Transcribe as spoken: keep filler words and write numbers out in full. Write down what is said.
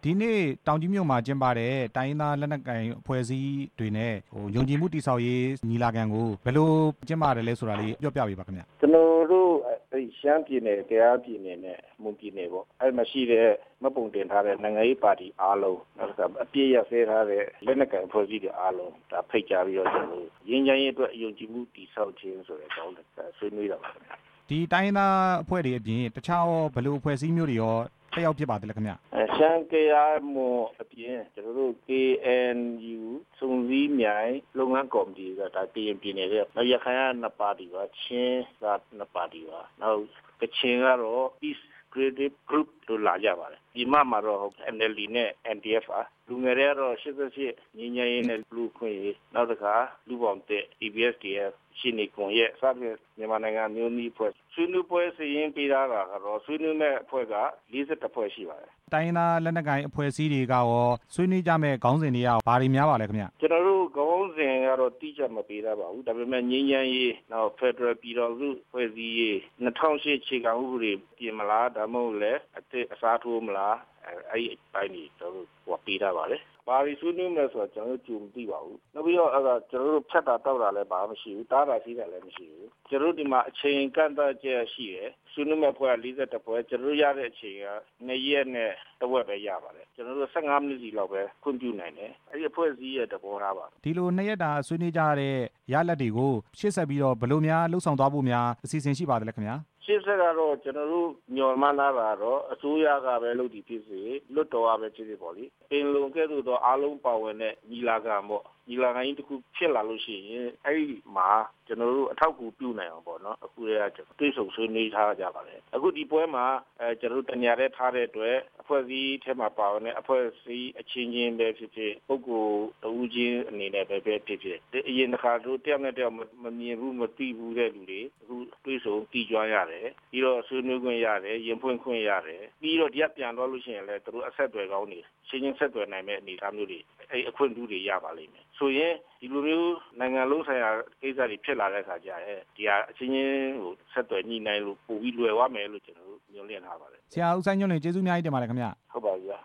ဒီနေ့တောင်ကြီးမြို့မှာကျင်းပတဲ့တိုင်းရင်းသားလက်နက်ကိုင်အဖွဲ့အစည်းတွေနဲ့ဟိုယုံကြည်မှုတည်ဆောက်ရေးညီလာခံကိုဘယ်လိုကျင်းပတယ်လဲဆိုတာလေးပြောပြပေးပါခင်ဗျာကျွန်တော်တို့အဲရှမ်းပြည်နယ်၊ကယားပြည်နယ်နဲ့မွန်ပြည်နယ်ပေါ့အဲမှာရှိတဲ့မှတ်ပုံတင်ထားတဲ့နိုင်ငံရေးပါတီအားလုံးနောက်တစ်ခါအပြည့်ရဆဲထားတဲ့လက်နက်ကိုင်အဖွဲ့အစည်းတွေအားလုံးဒါဖိတ်ကြားပြီးတော့ကျွန်တော်တို့ရင်းချမ်းရေးအတွက်ယုံကြည်မှုတည်ဆောက်ခြင်းဆိုတဲ့ကောင်းတဲ့ဆွေးနွေးတာပါခင်ဗျာဒီတိုင်းရင်းသားအဖွဲ့တွေအပြင်တခြားရောဘယ်လိုအဖွဲ့အစည်းမျိုးတွေရောတက်ရောက်ဖြစ်ပါတယ်ခင်ဗျအဲရှမ်းကယားမွန်အပြင်ကျွန်တော်တို့ ကေအန်ယူ စုံစည်းမြိုင်လုပ်ငန်းကော်မတီကဒါတရင်ပြည်နယ်ရဲ့ရခိုင်ကနှစ်ပါတီပါချင်းကနှစ်ပါတီပါနောက်ကချင်ကတော့ Peace Creative Group လို့လာကြပါတယ်ဒီမှာမှာတော့ အန် အယ် ဒီ နဲ့ အန် ဒီ အက်ဖ် ပါလူငယ်တွေကတော့ရှစ်ဆယ့်ရှစ်ငြိမ်းချမ်းရေးနဲ့လူ့ခွင့်ရေးနောက်တစ်ခါလူပေါင်းတဲ့ ဒီ ဘီ အက်စ် ဒီ အက်ဖ် ရှင်းနေကွန်ရဲ့စသဖြင့်မြန်မာနိုင်ငံမျိုးနည်းဖွဲ့ဆွေးနွေးပွဲစီရင်ပေးတာကတော့ဆွေးနွေးမဲ့အဖွဲ့ကလေးสิบဖွဲ့ရှိပါတယ်တိုင်းရင်းသားလက်နက်ကိုင်အဖွဲ့အစည်းတွေကရောဆွေးနွေးကြမဲ့ခေါင်းစဉ်တွေကဘာတွေများပါလဲခင်ဗျကျွန်တော်တို့ခေါင်းစဉ်ကတော့တိကျမပေးတာပါဘူးဒါပေမဲ့ငြိမ်းချမ်းရေးနောက်ဖက်ဒရယ်ပြည်တော်စုဖွဲ့စည်းရေးနှစ်ထောင်ရှစ်ခြေခံဥပဒေပြင်မလားဒါမှမဟုတ်လဲအသစ်အစားထိုးမလားအဲ့ဒီအပိုင်းကြီးကျွန်တော်တို့ဟောပေးတာပါလေဘာလို့ဆွေးနွေးမလဲဆိုတော့ကျွန်တော်တို့ကြုံမသိပါဘူးနောက်ပြီးတော့အဲ့ဒါကျွန်တော်တို့ဖြတ်တာတောက်တာလည်းဘာမှမရှိဘူးတားတာရှိတာလည်းမရှိဘူးကျွန်တော်တို့ဒီမှာအချိန်ကန့်သတ်ချက်ရှိတယ်ဆွေးနွေးမဲ့ဖွဲ့လေးสิบဖွဲ့ကျွန်တော်တို့ရတဲ့အချိန်ကနှစ်ရက်နဲ့တစ်ဝက်ပဲရပါတယ်ကျွန်တော်တို့ဆယ့်ငါးမိနစ်စီလောက်ပဲခွင့်ပြုနိုင်တယ်အဲ့ဒီအဖွဲ့အစည်းရဲ့သဘောထားပါဒီလိုနှစ်ရက်တာဆွေးနွေးကြတဲ့ရလဒ်တွေကိုရှေ့ဆက်ပြီးတော့ဘယ်လိုများလှုပ်ဆောင်သွားဖို့များအစီအစဉ်ရှိပါတယ်လဲခင်ဗျာရှေ့ဆက်ကတော့ကျွန်တော်တို့ညော်မှန်းလာတာတော့အစိုးရကပဲလုပ်တည်ဖြစ်စေလွတ်တော်ကပဲဖြစ်စေပေါ့လေပင်လုံကဲ့သို့သောအားလုံးပါဝင်တဲ့ညီလာခံပေါ့ညီလာခံကြီးတစ်ခုဖြစ်လာလို့ရှိရင်အဲ့ဒီမှာကျွန်တော်တို့အထောက်အကူပြုနိုင်အောင်ပေါ့နော်အခုတည်းကတွေ့ဆုံဆွေးနွေးထားကြပါလေအခုဒီပွဲမှာအဲကျွန်တော်တို့တညာတဲ့ထားတဲ့အတွက်အဖွဲ့အစည်းထဲမှာပါဝင်တဲ့အဖွဲ့အစည်းအချင်းချင်းပဲဖြစ်ဖြစ်ပုဂ္ဂိုလ်တဦးချင်းအနေနဲ့ပဲပဲဖြစ်ဖြစ်အရင်တစ်ခါတို့တယောက်နဲ့တယောက်မမြင်ဘူးမသိဘူးတဲ့လူတွေအခုတွေ့ဆုံတည်ကြွရတယ်ပြီးတော့ဆွေးနွေးခွင့်ရတယ်ရင်ဖွင့်ခွင့်ရတယ်ပြီးတော့ဒီကပြန်တော့လို့ရှိရင်လည်းတို့အဆက်အသွယ်ကောင်းနေရှင်းချင်းဆက်သွယ်နိုင်မဲ့အနေအထားမျိုးတွေအဲအခွင့်အရေးတွေရပါလိမ့်မယ်ဆိုရင်ဒီလိုမျိုးနိုင်ငံလုံးဆိုင်ရာကိစ္စတွေဖြစ်လာတဲ့အခါကျရင်ဒီဟာအချင်းချင်းဟိုဆက်သွယ်ညှိနှိုင်းလို့ပို့ပြီးလွယ်သွားမယ်လို့ကျွန်တော်တို့ညွှန်လင့်ထားပါတယ်ဆရာဦးဆိုင်ညွန့်လွင်ကျေးဇူးအများကြီးတင်ပါတယ်ခင်ဗျဟုတ်ပါပြီ